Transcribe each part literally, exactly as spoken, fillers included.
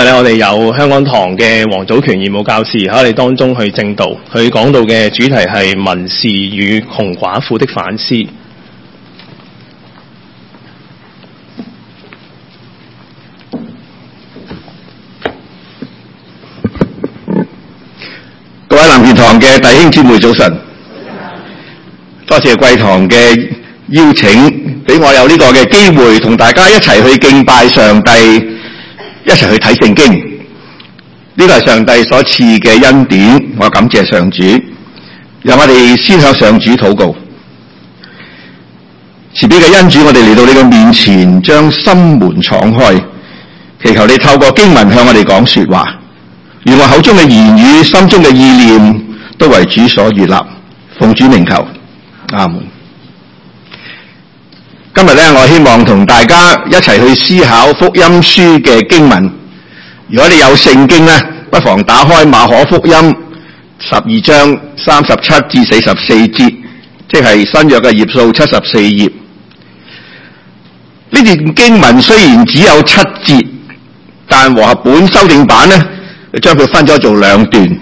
日咧，我哋有香港堂嘅黃祖權義務教士喺我哋當中去證道，佢講到嘅主題係文士與窮寡婦的反思。 各位藍田堂嘅弟兄姊妹早晨，多謝貴堂嘅邀請，俾我有呢個嘅機會同大家一齊去敬拜上帝，一齊去睇聖經。呢個係上帝所賜嘅恩典，我感謝上主。讓我哋先向上主禱告。慈悲嘅恩主，我哋嚟到你嘅面前，將心門敞開，祈求你透過經文向我哋講說話。願我口中嘅言語、心中嘅意念都為主所悅納，奉主名求，阿門。今日咧，我希望同大家一齊去思考福音書嘅經文。如果你有聖經咧，不妨打開馬可福音十二章三十七至四十四節，即係新約嘅頁數七十四頁。呢段經文雖然只有七節，但和合本修訂版咧，將佢分咗做兩段。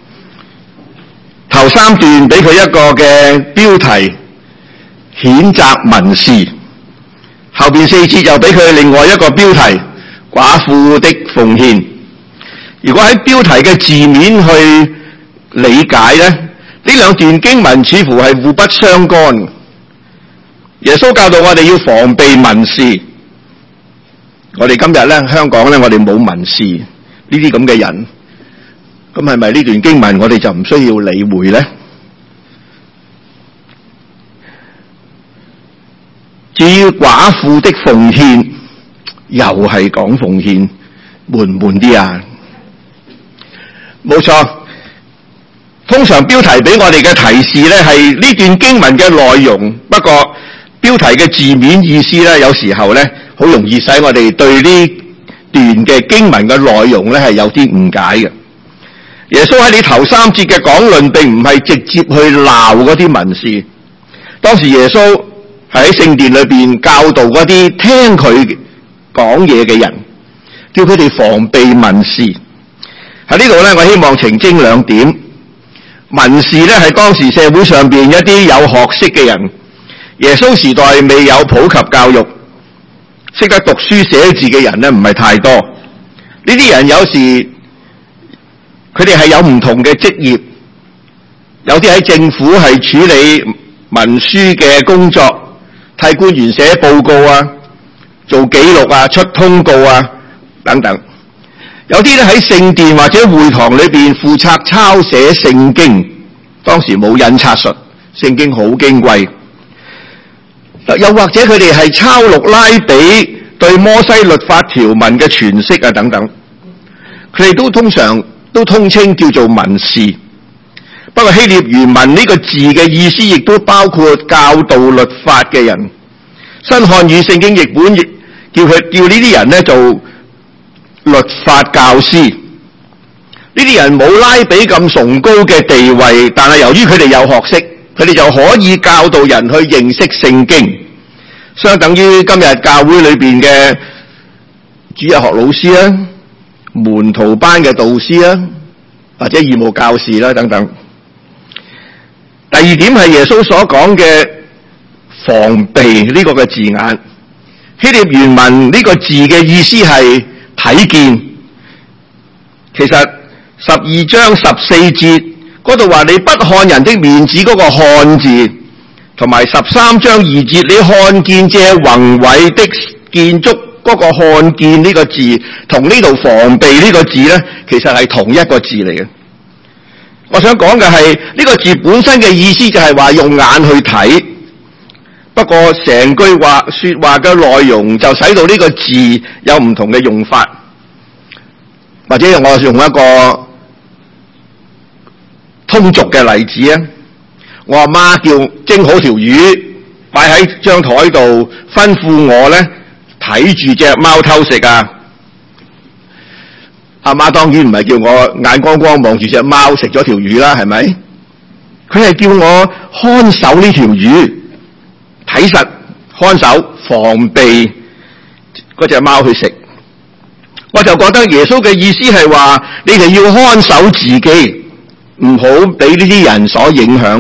頭三段俾佢一個嘅標題，譴責文士。後邊四節又俾佢另外一個標題，寡婦的奉獻。如果喺標題嘅字面去理解咧，呢兩段經文似乎係互不相干。耶穌教導我哋要防備文士。我哋今日咧，香港咧，我哋冇文士呢啲咁嘅人，咁係咪呢段經文我哋就唔需要理會咧？至於寡婦的奉獻，又係講奉獻，悶唔悶啲啊？冇錯，通常標題俾我哋嘅提示咧係呢段經文嘅內容，不過標題嘅字面意思咧，有時候咧好容易使我哋對呢段嘅經文嘅內容咧係有啲誤解嘅。耶穌喺你頭三節嘅講論並唔係直接去鬧嗰啲文士，當時耶穌係喺聖殿裏邊教導嗰啲聽佢講嘢嘅人，叫佢哋防備文士。喺呢度咧，我希望澄清兩點。文士咧係當時社會上邊一啲有學識嘅人，耶穌時代未有普及教育，識得讀書寫字嘅人咧唔係太多。呢啲人有時佢哋係有唔同嘅職業，有啲喺政府係處理文書嘅工作，替官員寫報告啊，做記錄啊，出通告啊等等。有啲咧喺聖殿或者會堂裏邊負責抄寫聖經，當時冇印刷術，聖經好矜貴。又或者佢哋係抄錄拉比對摩西律法條文嘅詮釋啊等等，佢哋都通常都通稱叫做文士。不過希臘原文呢個字嘅意思亦都包括教導律法嘅人。新漢語聖經譯本亦叫佢叫呢啲人咧做律法教師。呢啲人冇拉比咁崇高嘅地位，但係由於佢哋有學識，佢哋就可以教導人去認識聖經，相等於今日教會裏邊嘅主日學老師啦、門徒班嘅導師啦，或者義務教士啦等等。第二點係耶穌所講嘅防備呢個嘅字眼，希臘原文呢個字嘅意思係睇見。其實十二章十四節嗰度話你不看人的面子嗰個看字，同埋十三章二節你看見這宏偉的建築嗰個看見呢個字，同呢度防備呢個字呢，其實係同一個字嚟嘅。我想講嘅係呢個字本身嘅意思就係話用眼去睇，不過成句話說話嘅內容就使到呢個字有唔同嘅用法。或者我用一個通俗嘅例子啊，我阿媽叫蒸好條魚擺喺張台度，吩咐我咧睇住隻貓偷食啊。阿媽當然唔係叫我眼光光望住隻貓食咗條魚啦，係咪？佢係叫我看守呢條魚，睇實看守，防備嗰隻貓去食。 我就覺得耶穌嘅意思係話，你哋要看守自己，唔好俾呢啲人所影響。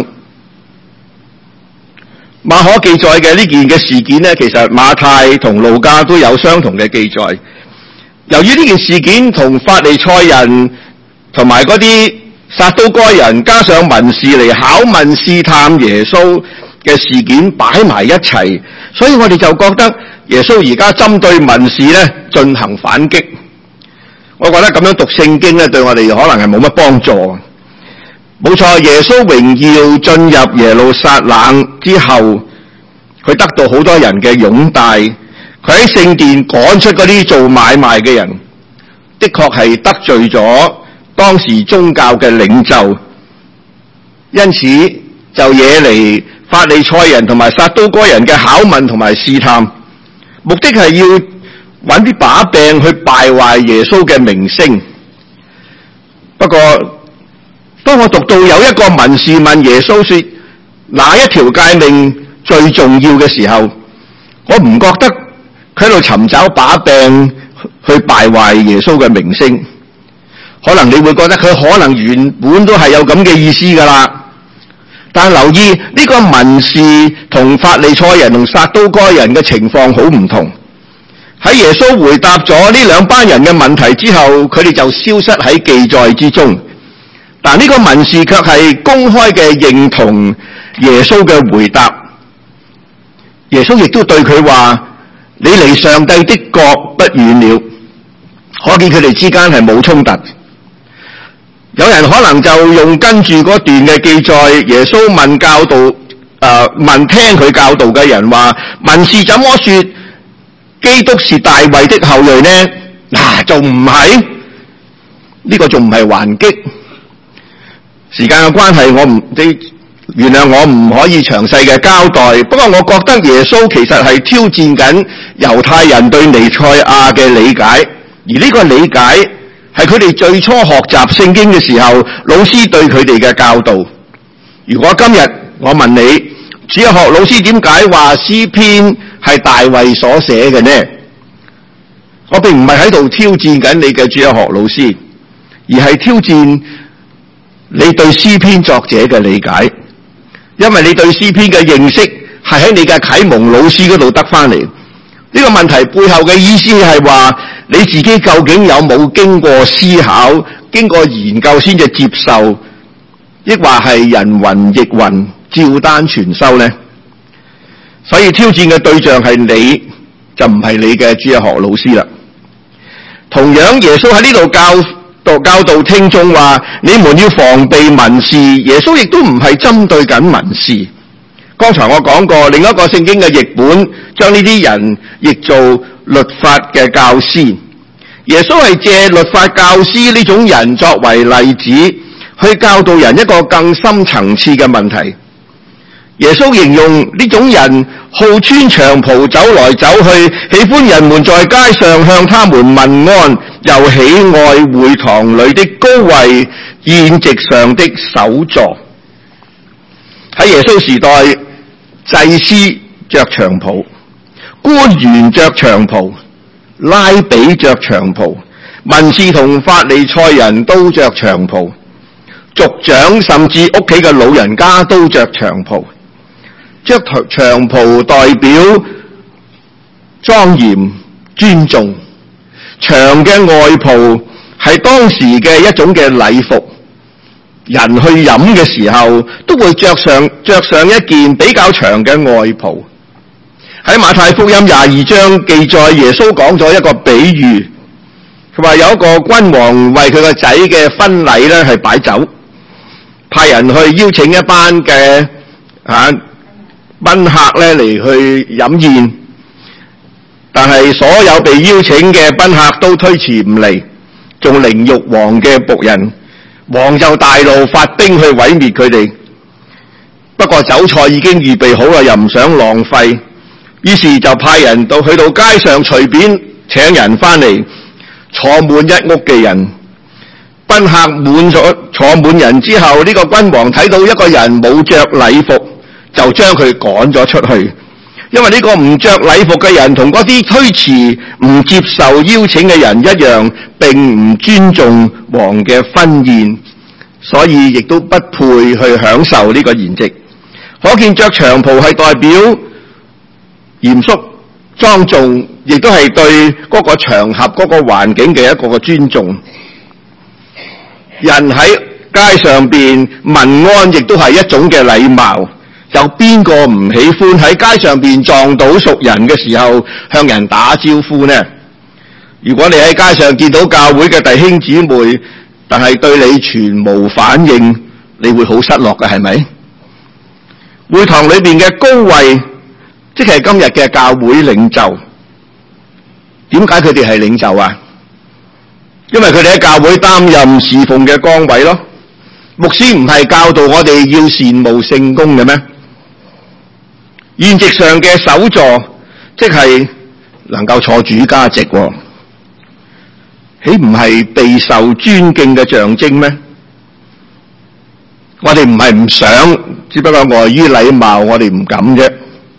馬可記載嘅呢件嘅事件呢，其實馬太同路加都有相同嘅記載。由於呢件事件同法利賽人同埋嗰啲撒都該人加上文士嚟考問試探耶穌嘅事件擺埋一齊，所以我哋就覺得耶穌而家針對文士呢進行反擊。我覺得咁樣讀聖經呢，對我哋可能係冇乜幫助。冇錯，耶穌榮耀進入耶路撒冷之後，佢得到好多人嘅擁戴，佢喺聖殿趕出嗰啲做買賣嘅人，的確係得罪咗當時宗教嘅領袖，因此就惹嚟法利賽人同埋撒都該人嘅考問同埋試探，目的係要揾啲把柄去敗壞耶穌嘅名聲。不過當我讀到有一個文士問耶穌說哪一條誡命最重要嘅時候，我唔覺得佢喺度尋找把柄去敗壞耶穌嘅名聲。可能你會覺得佢可能原本都係有咁嘅意思噶啦，但係留意呢、這個文士同法利賽人同撒都該人嘅情況好唔同。喺耶穌回答咗呢兩班人嘅問題之後，佢哋就消失喺記載之中。但呢個文士卻係公開嘅認同耶穌嘅回答。耶穌亦都對佢話：你離上帝的國不遠了。可見佢哋之間係冇衝突。有人可能就用跟住嗰段嘅記載，耶穌問教導誒、呃、問聽佢教導嘅人話：文士怎麼說基督是大衛的後裔呢？嗱，仲唔係？呢個仲唔係還擊？時間嘅關係，我唔你原諒我唔可以詳細嘅交代。不過我覺得耶穌其實係挑戰緊猶太人對彌賽亞嘅理解，而呢個理解係佢哋最初學習聖經嘅時候，老師對佢哋嘅教導。如果今日我問你，主日學老師點解話詩篇係大衛所寫嘅呢？我並唔係喺度挑戰緊你嘅主日學老師，而係挑戰你對詩篇作者嘅理解，因為你對詩篇嘅認識係喺你嘅啟蒙老師嗰度得翻嚟。呢個問題背後嘅意思係話，你自己究竟有冇經過思考、經過研究先至接受，抑或係人云亦云、照單全收呢？所以挑戰嘅對象係你，就唔係你嘅主日學老師啦。同樣，耶穌喺呢度教教導聽眾話：你們要防備文士。耶穌亦都唔係針對緊文士。剛才我講過，另一個聖經嘅譯本將呢啲人譯做律法嘅教師。耶穌係借律法教師呢種人作為例子，去教導人一個更深層次嘅問題。耶穌形容呢種人好穿長袍走來走去，喜歡人們在街上向他們問安，又喜愛會堂裏的高位宴席上的首座。喺耶穌時代，祭司着長袍，官員着長袍，拉比着長袍，文士同法利賽人都着長袍，族長甚至屋企嘅老人家都着長袍。着長袍代表莊嚴尊重，長嘅外袍係當時嘅一種嘅禮服。人去飲嘅時候都會着上着上一件比較長嘅外袍。喺馬太福音廿二章記載，耶穌講咗一個比喻，佢話有一個君王為佢個仔嘅婚禮咧係擺酒，派人去邀請一班嘅啊賓客咧嚟去飲宴，但係所有被邀請嘅賓客都推遲唔嚟，仲凌辱王嘅僕人，王就大怒，發兵去毀滅佢哋。不過酒菜已經預備好啦，又唔想浪費，於是就派人到去到街上隨便請人翻嚟，坐滿一屋嘅人。賓客滿咗坐滿人之後，呢個君王睇到一個人冇着禮服，就將佢趕咗出去， 因為呢個唔着禮服嘅人同嗰啲推遲唔接受邀請嘅人一樣，並唔尊重王嘅婚宴，所以亦都不配去享受呢個筵席。可見着長袍係代表嚴肅莊重，亦都係對嗰個場合嗰個環境嘅一個個尊重。人喺街上邊問安，亦都係一種嘅禮貌。有邊個唔喜歡喺街上邊撞到熟人嘅時候向人打招呼呢？如果你喺街上見到教會嘅弟兄姊妹，但係對你全無反應，你會好失落嘅，係咪？會堂裏邊嘅高位，即係今日嘅教會領袖。點解佢哋係領袖啊？因為佢哋喺教會擔任侍奉嘅崗位咯。牧師唔係教導我哋要羨慕聖工嘅咩？宴席上嘅首座，即係能夠坐主家席，豈唔係備受尊敬嘅象徵咩？我哋唔係唔想，只不過礙於禮貌，我哋唔敢啫。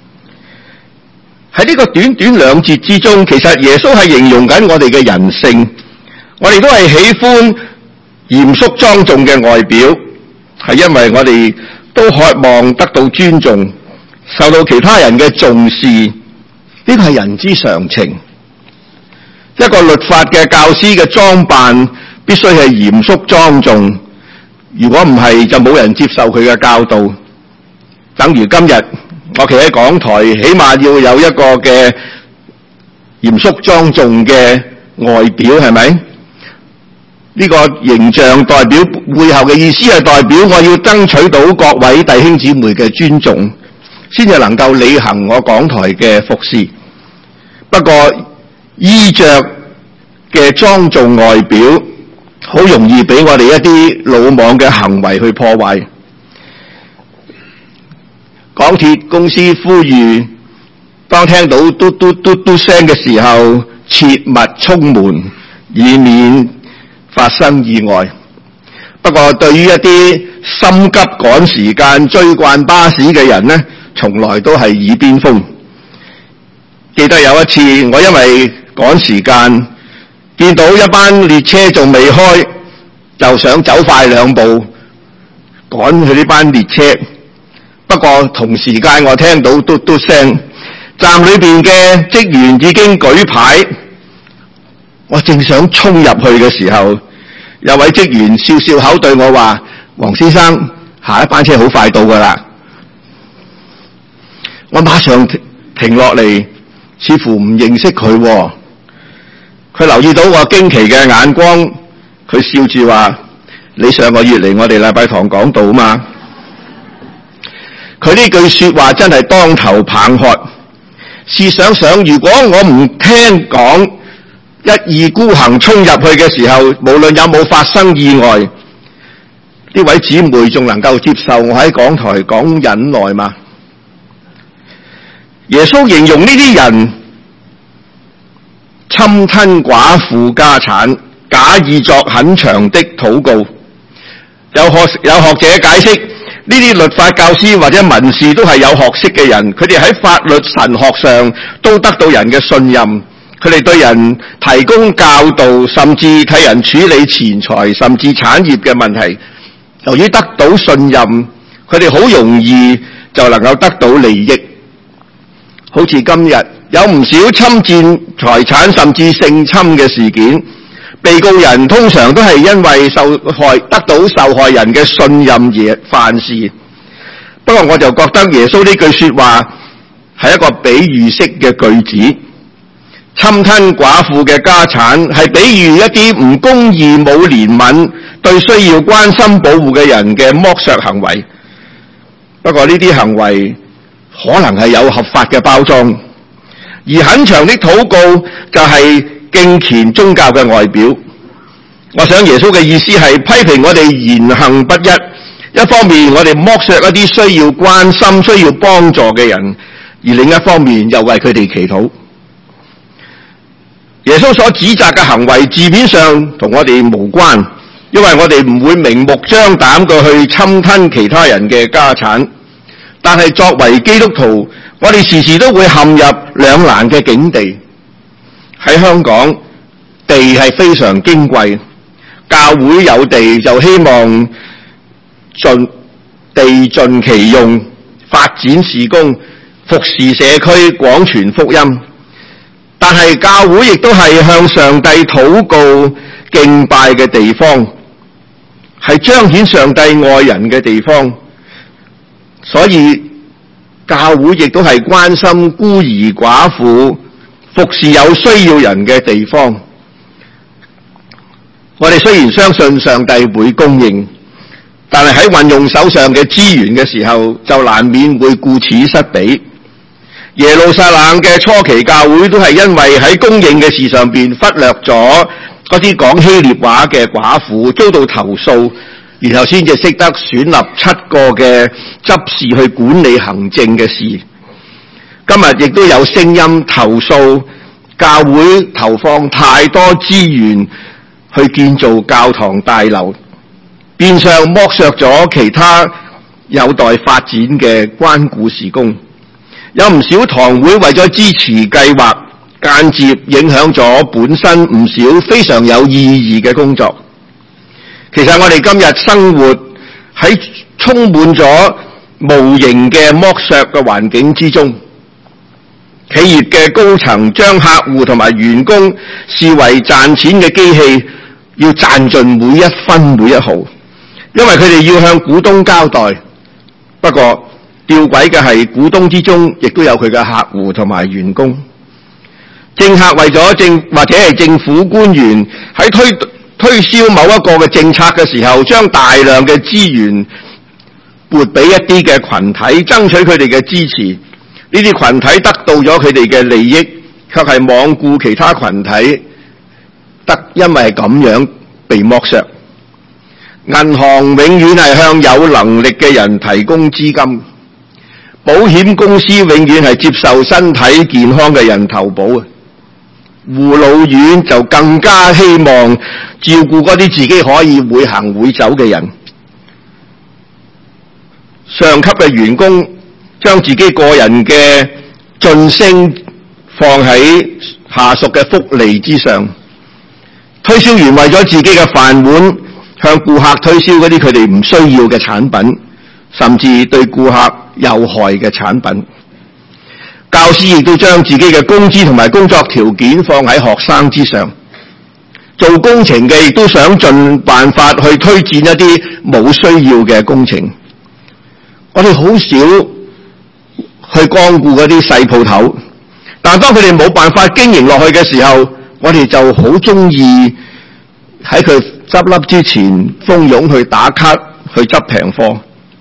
喺呢個短短兩節之中，其實耶穌係形容緊我哋嘅人性。我哋都係喜歡嚴肅莊重嘅外表，係因為我哋都渴望得到尊重，受到其他人嘅重視，呢個係人之常情。一個律法嘅教師嘅裝扮必須係嚴肅莊重，如果唔係就冇人接受佢嘅教導。等於今日我企喺講台，起碼要有一個嘅嚴肅莊重嘅外表，係咪？呢個形象代表背後嘅意思係代表我要爭取到各位弟兄姊妹嘅尊重，先至能夠履行我講台嘅服侍。不過衣着嘅莊重外表，好容易俾我哋一啲魯莽嘅行為去破壞。港鐵公司呼籲，當聽到嘟嘟嘟嘟聲嘅時候，切勿衝門，以免發生意外。不過對於一啲心急趕時間追慣巴士嘅人呢，從來都係耳邊風。記得有一次我因為趕時間，見到一班列車仲未開，就想走快兩步趕去呢班列車。不過同時間我聽到嘟嘟聲，站裏邊嘅職員已經舉牌，我正想衝入去嘅時候，有位職員笑笑口對我話：黃先生，下一班車好快到㗎啦。我馬上停落嚟，似乎唔認識佢。佢留意到我驚奇嘅眼光，佢笑住話：你上個月嚟我哋禮拜堂講道嘛？佢呢句說話真係當頭棒喝。試想想，如果我唔聽講，一意孤行衝入去嘅時候，無論有冇發生意外，呢位姊妹仲能夠接受我喺講台講忍耐嗎？耶穌形容呢啲人侵吞寡婦家產，假意作很長的禱告。有學有學者解釋，呢啲律法教師或者文士都係有學識嘅人，佢哋喺法律神學上都得到人嘅信任，佢哋對人提供教導，甚至替人處理錢財甚至產業嘅問題。由於得到信任，佢哋好容易就能夠得到利益。好似今日有唔少侵佔財產甚至性侵嘅事件，被告人通常都係因為受害得到受害人嘅信任而犯事。不過我就覺得耶穌呢句說話係一個比喻式嘅句子，侵吞寡婦嘅家產係比喻一啲唔公義、冇憐憫、對需要關心保護嘅人嘅剝削行為。不過呢啲行為可能係有合法嘅包裝，而很長的禱告就係敬虔宗教嘅外表。我想耶穌嘅意思係批評我哋言行不一，一方面我哋剝削一啲需要關心、需要幫助嘅人，而另一方面又為佢哋祈禱。耶穌所指責嘅行為字面上同我哋無關，因為我哋唔會明目張膽嘅去侵吞其他人嘅家產。 但係作為基督徒，我哋時時都會陷入兩難嘅境地。喺香港，地係非常矜貴，教會有地就希望盡地盡其用，發展事工，服侍社區，廣傳福音。但係教會亦都係向上帝禱告敬拜嘅地方，係彰顯上帝愛人嘅地方，所以教會亦都係關心孤兒寡婦，服侍有需要人嘅地方。我哋雖然相信上帝會供應，但係喺運用手上嘅資源嘅時候，就難免會顧此失彼。耶路撒冷嘅初期教會都係因為喺供應嘅事上邊忽略咗嗰啲講希臘話嘅寡婦，遭到投訴，然後先至識得選立七個嘅執事去管理行政嘅事。今日亦都有聲音投訴教會投放太多資源去建造教堂大樓，變相剝削咗其他有待發展嘅關顧事工。有唔少堂會為咗支持計劃，間接影響咗本身唔少非常有意義嘅工作。其實我哋今日生活喺充滿咗無形嘅剝削嘅環境之中，企業嘅高層將客戶同埋員工視為賺錢嘅機器，要賺盡每一分每一毫，因為佢哋要向股東交代。不過吊詭嘅係，股東之中亦都有佢嘅客戶同埋員工。政客為咗政或者係政府官員喺推推銷某一個嘅政策嘅時候，將大量嘅資源撥俾一啲嘅群體，爭取佢哋嘅支持。呢啲群體得到咗佢哋嘅利益，卻係罔顧其他群體，得因為係咁樣被剝削。銀行永遠係向有能力嘅人提供資金，保險公司永遠係接受身體健康嘅人投保啊！護老院就更加希望照顧嗰啲自己可以會行會走嘅人。上級嘅員工將自己個人嘅晉升放喺下屬嘅福利之上。推銷員為咗自己嘅飯碗，向顧客推銷嗰啲佢哋唔需要嘅產品，甚至對顧客有害嘅產品。教師亦都將自己嘅工資同埋工作條件放喺學生之上。做工程嘅亦都想盡辦法去推薦一啲冇需要嘅工程。我哋好少去光顧嗰啲細鋪頭，但當佢哋冇辦法經營落去嘅時候，我哋就好中意喺佢執笠之前蜂擁去打卡，去執平貨。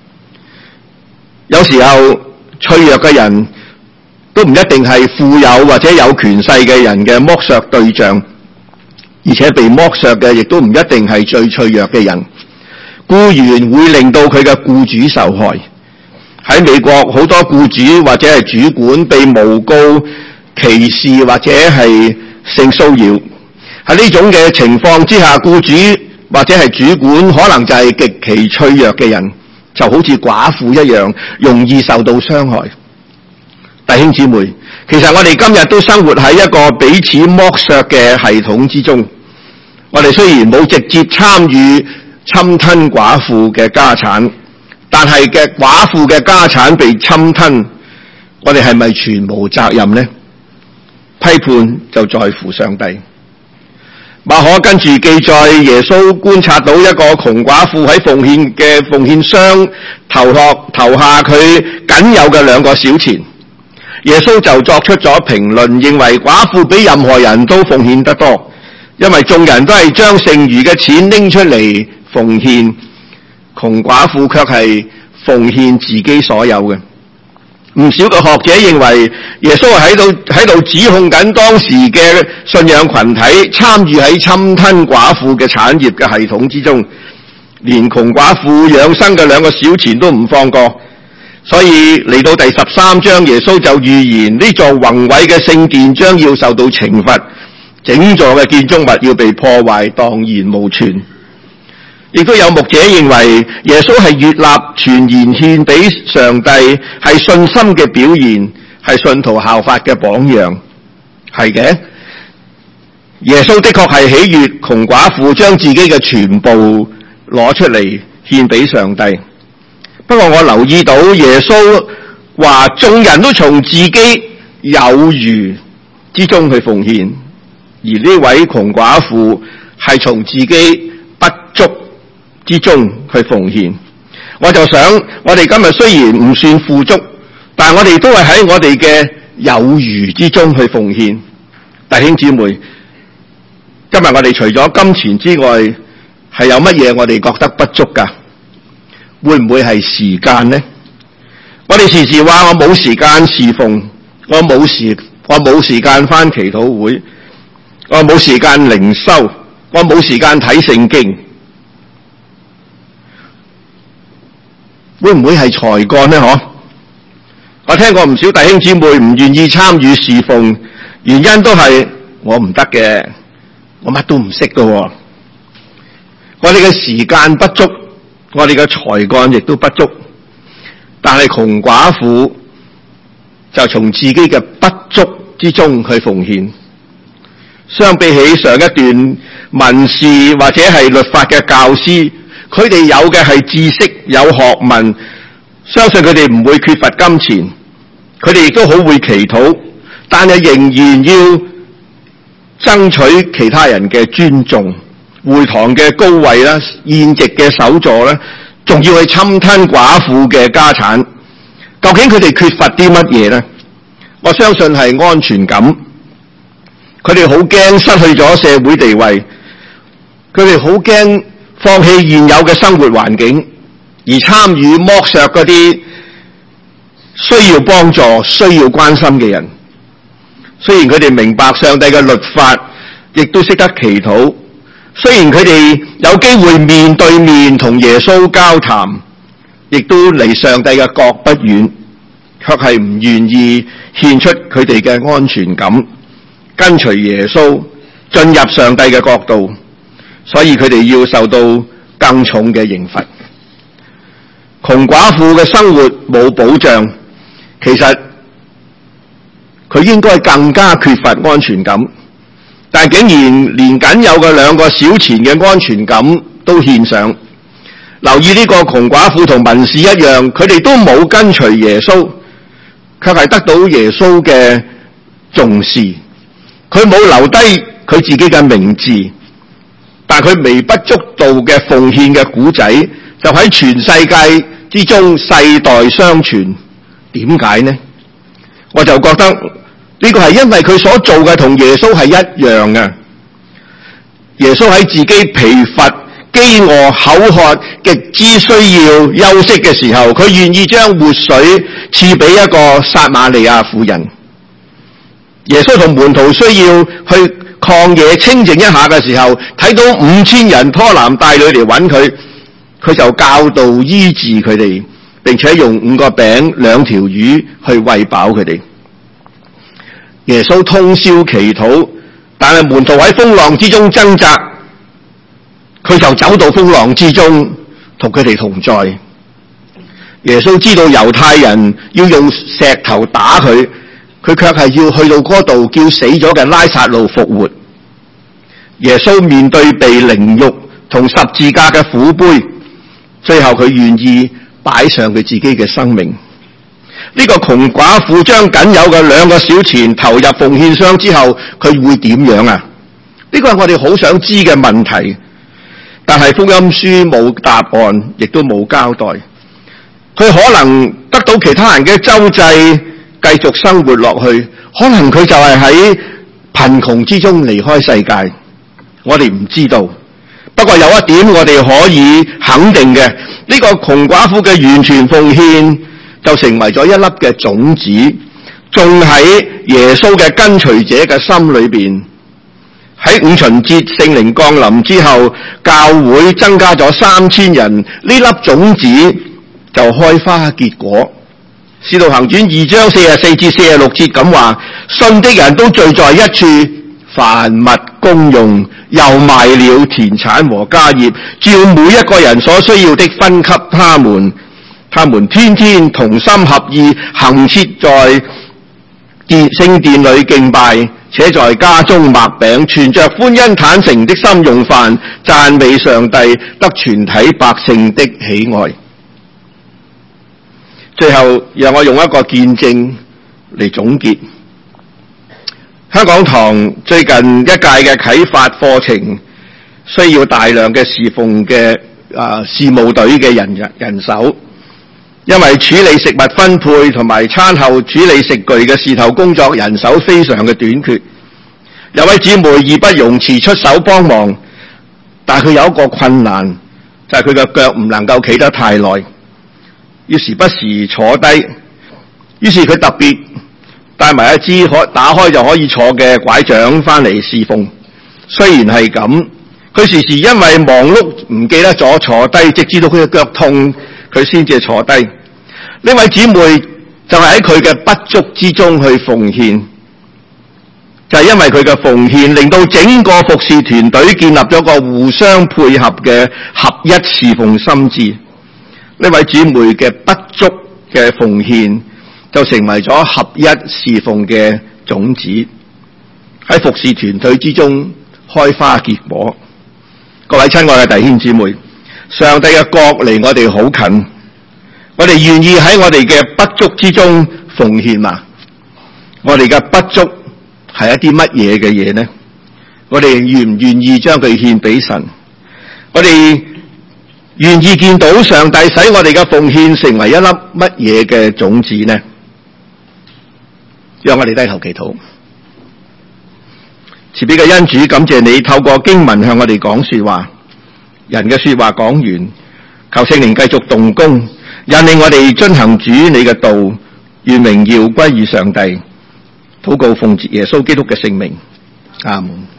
有時候脆弱嘅人都唔一定係富有或者有權勢嘅人嘅剝削對象，而且被剝削嘅亦都唔一定係最脆弱嘅人。僱員會令到佢嘅僱主受害。喺美國，好多僱主或者係主管被誣告歧視或者係性騷擾。喺呢種嘅情況之下，僱主或者係主管可能就係極其脆弱嘅人，就好似寡婦一樣，容易受到傷害。弟兄姊妹，其實我哋今日都生活喺一個彼此剝削嘅系統之中。我哋雖然冇直接參與侵吞寡婦嘅家產，但係嘅寡婦嘅家產被侵吞，我哋係咪全無責任呢？批判就在乎上帝。馬可跟住記載，耶穌觀察到一個窮寡婦喺奉獻嘅奉獻箱投落投下佢僅有嘅兩個小錢。耶穌就作出咗評論，認為寡婦比任何人都奉獻得多，因為眾人都係將剩餘嘅錢拎出嚟奉獻，窮寡婦卻係奉獻自己所有嘅。唔少嘅學者認為耶穌喺度喺度指控緊當時嘅信仰群體參與喺侵吞寡婦嘅產業嘅系統之中，連窮寡婦養生嘅兩個小錢都唔放過。所以嚟到第十三章，耶穌就預言呢座宏偉嘅聖殿將要受到懲罰，整座嘅建築物要被破壞，蕩然無存。 亦都有牧者認為耶穌係悅納全然獻俾上帝，係信心嘅表現，係信徒效法嘅榜樣。係嘅，耶穌的確係喜悅窮寡婦將自己嘅全部攞出嚟獻俾上帝。不過我留意到耶穌話眾人都從自己有餘之中去奉獻，而呢位窮寡婦係從自己不足之中去奉獻。我就想我哋今日雖然唔算富足，但係我哋都係喺我哋嘅有餘之中去奉獻。弟兄姊妹，今日我哋除咗金錢之外，係有乜嘢我哋覺得不足㗎？會唔會係時間呢？我哋時時話我冇時間侍奉，我冇時我冇時間返祈禱會，我冇時間靈修，我冇時間睇聖經。會唔會係才幹呢？嗬？我聽過唔少弟兄姊妹唔願意參與侍奉，原因都係我唔得嘅，我乜都唔識㗎喎。我哋嘅時間不足，我哋嘅才幹亦都不足，但係窮寡婦就從自己嘅不足之中去奉獻。相比起上一段文士或者係律法嘅教師，佢哋有嘅係知識，有學問，相信佢哋唔會缺乏金錢，佢哋亦都好會祈禱，但係仍然要爭取其他人嘅尊重。會堂嘅高位啦，宴席嘅首座啦，仲要去侵吞寡婦嘅家產。究竟佢哋缺乏啲乜嘢呢？我相信係安全感。佢哋好驚失去咗社會地位，佢哋好驚放棄現有嘅生活環境，而參與剝削嗰啲需要幫助、需要關心嘅人。雖然佢哋明白上帝嘅律法，亦都識得祈禱。雖然佢哋有機會面對面同耶穌交談，亦都離上帝嘅國不遠，卻係唔願意獻出佢哋嘅安全感，跟隨耶穌進入上帝嘅國度，所以佢哋要受到更重嘅刑罰。窮寡婦嘅生活冇保障，其實佢應該更加缺乏安全感。但竟然連僅有嘅兩個小錢嘅安全感都獻上。留意呢個窮寡婦同文士一樣，佢哋都冇跟隨耶穌，卻係得到耶穌嘅重視。佢冇留低佢自己嘅名字，但佢微不足道嘅奉獻嘅古仔，就喺全世界之中世代相傳。點解呢？我就覺得呢個係因為佢所做嘅同耶穌係一樣嘅。耶穌喺自己疲乏、飢餓、口渴、極之需要休息嘅時候，佢願意將活水賜俾一個撒瑪利亞婦人。耶穌同門徒需要去曠野清靜一下嘅時候，睇到五千人拖男帶女嚟揾佢，佢就教導醫治佢哋，並且用五個餅兩條魚去餵飽佢哋。耶穌通宵祈禱，但係門徒喺風浪之中掙扎，佢就走到風浪之中同佢哋同在。耶穌知道猶太人要用石頭打佢，佢卻係要去到嗰度叫死咗嘅拉撒路復活。耶穌面對被凌辱同十字架嘅苦杯，最後佢願意擺上佢自己嘅生命。呢個窮寡婦將僅有嘅兩個小錢投入奉獻箱之後，佢會點樣啊？呢個係我哋好想知嘅問題，但係福音書冇答案，亦都冇交代。佢可能得到其他人嘅周濟，繼續生活落去，可能佢就係喺貧窮之中離開世界，我哋唔知道。不過有一點我哋可以肯定嘅，呢個窮寡婦嘅完全奉獻就成為咗一粒嘅種子，種喺耶穌嘅跟隨者嘅心裏邊。喺五旬節聖靈降臨之後，教會增加咗三千人，呢粒種子就開花結果。使徒行傳二章四十四至四十六節咁話，信的人都聚在一處， 凡物公用，又賣了田產和家業，照每一個人所需要的分給他們。他們天天同心合意，恆切在殿聖殿裏敬拜，且在家中擘餅，存着歡欣坦誠的心用飯，讚美上帝，得全體百姓的喜愛。最後，讓我用一個見證嚟總結。香港堂最近一屆嘅啟發課程需要大量嘅侍奉嘅啊事務隊嘅人人手，因為處理食物分配同埋餐後處理食具嘅事頭工作人手非常嘅短缺。有位姊妹義不容辭出手幫忙，但係佢有一個困難，就係佢嘅腳唔能夠企得太耐，要時不時坐低。於是佢特別帶埋一支可打開就可以坐嘅拐杖翻嚟侍奉。雖然係咁，佢時時因為忙碌唔記得咗坐低，直至到佢嘅腳痛，佢先至坐低。呢位姊妹就係喺佢嘅不足之中去奉獻，就係因為佢嘅奉獻，令到整個服侍團隊建立咗個互相配合嘅合一侍奉心志。呢位姊妹嘅不足嘅奉獻，就成為咗合一侍奉嘅種子，喺服侍團隊之中開花結果。各位親愛嘅弟兄姊妹，上帝嘅國離我哋好近，我哋願意喺我哋嘅不足之中奉獻嘛？我哋嘅不足係一啲乜嘢嘅嘢呢？我哋願唔願意將佢獻俾神？我哋願意見到上帝使我哋嘅奉獻成為一粒乜嘢嘅種子呢？讓我哋低頭祈禱。慈悲嘅恩主，感謝你透過經文向我哋講說話。人嘅說話講完，求聖靈繼續動工，引領我哋遵行主你嘅道，願榮耀歸於上帝。禱告奉耶穌基督嘅聖名，阿門。